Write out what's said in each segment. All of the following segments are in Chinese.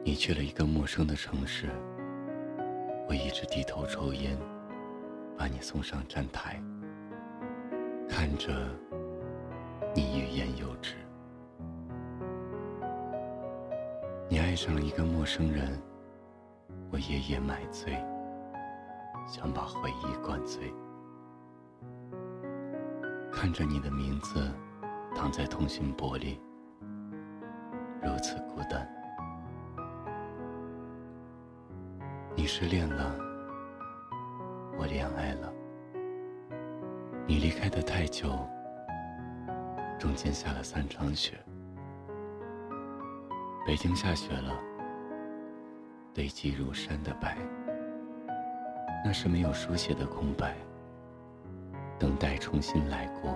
你去了一个陌生的城市，我一直低头抽烟，把你送上站台，看着你欲言又止。你爱上了一个陌生人，我夜夜买醉，想把回忆灌醉。看着你的名字躺在通讯簿里，如此孤单。你失恋了，我恋爱了。你离开得太久，中间下了3场雪。北京下雪了，堆积如山的白，那是没有书写的空白，等待重新来过。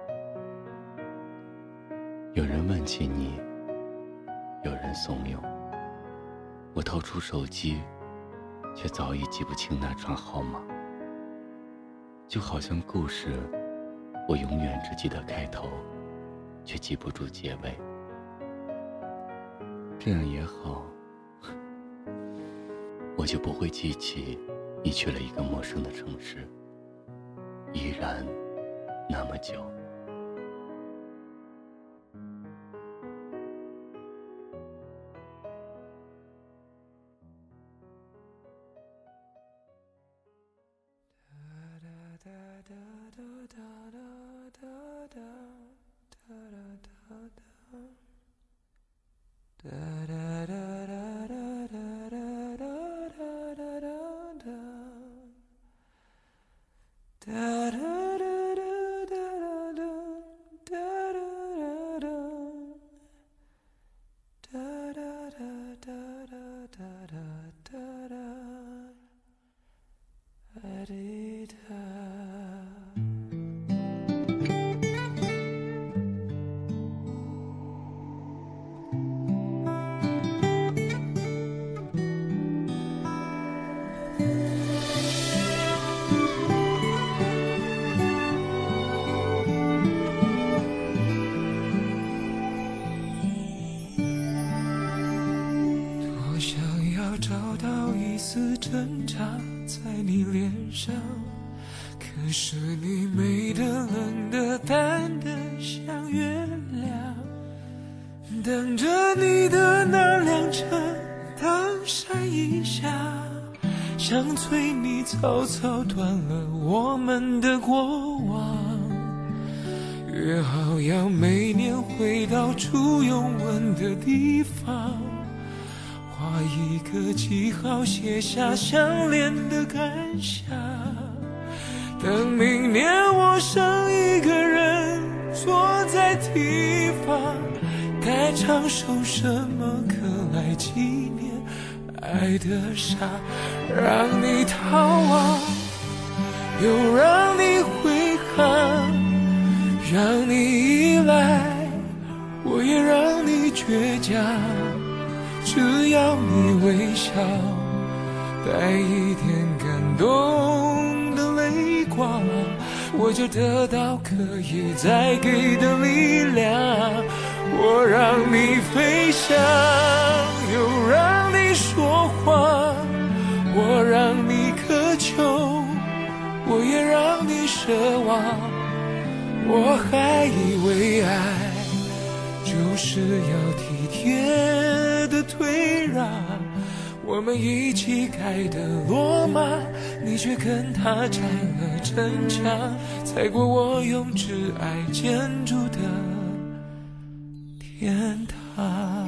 有人问起你，有人怂恿，我掏出手机，却早已记不清那串号码。就好像故事，我永远只记得开头，却记不住结尾。这样也好，我就不会记起你去了一个陌生的城市，依然那么久。 找到一丝挣扎在你脸上，可是你美得冷得淡得像月亮，等着你的那辆车当闪一下，想催你草草断了我们的过往，约好要每年回到初拥吻的地方，画一个记号，写下相恋的感想。等明年我剩一个人坐在堤防，该唱首什么歌来纪念爱的傻，让你逃亡，又让你挥汗，让你依赖，我也让你倔强。只要你微笑，带一点感动的泪光，我就得到可以再给的力量。我让你飞翔，又让你说谎，我让你渴求，我也让你奢望。我还以为爱就是要体贴的退让，我们一起盖的罗马，你却跟他拆了城墙，踩过我用挚爱建筑的天堂。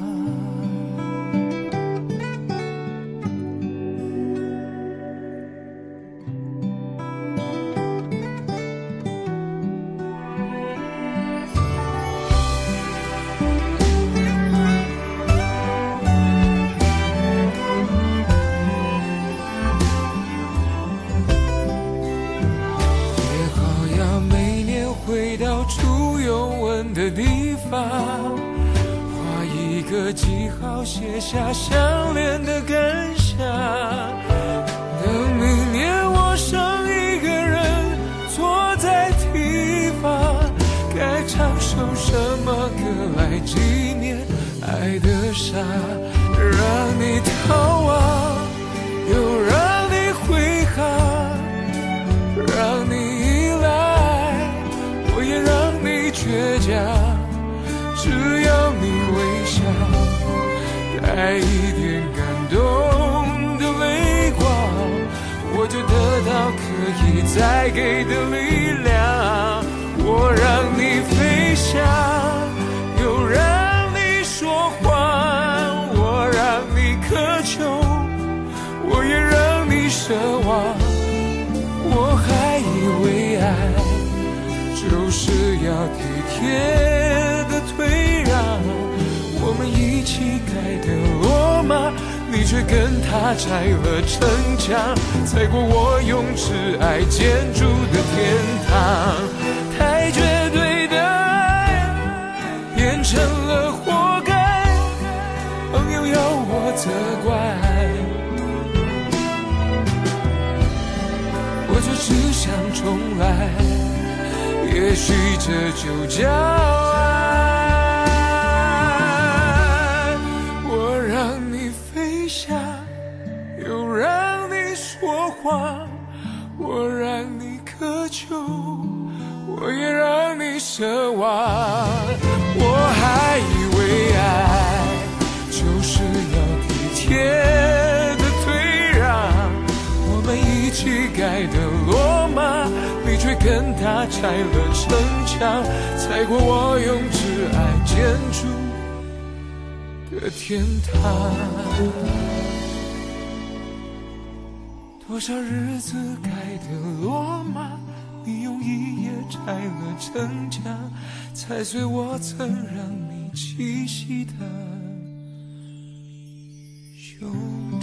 回到初拥吻的地方，画一个记号，写下相恋的感想。等明年我剩一个人坐在堤防，该唱首什么歌来纪念爱的傻， 让你逃亡，又让你挥汗，让你依赖，我也让你倔强。只要你微笑，带一点感动的泪光，我就得到可以再给的力量。我让你飞翔，又让你说谎，我让你渴求，我也让你奢望。我还以为爱就是要体贴的退让，我们一起盖的罗马，你却跟他拆了城墙，踩过我用挚爱建筑的天堂。太绝对的爱变成了活该，朋友要我责怪，我就只想重来，也许这就叫爱。我让你飞翔，又让你说谎，我让你渴求，我也让你奢望。我还以为爱就是要体贴的退让，我们一起盖的罗马，你却跟他拆了城墙，踩过我用挚爱建筑的天堂。多少日子盖的罗马，你用一夜拆了城墙，踩碎我曾让你栖息的胸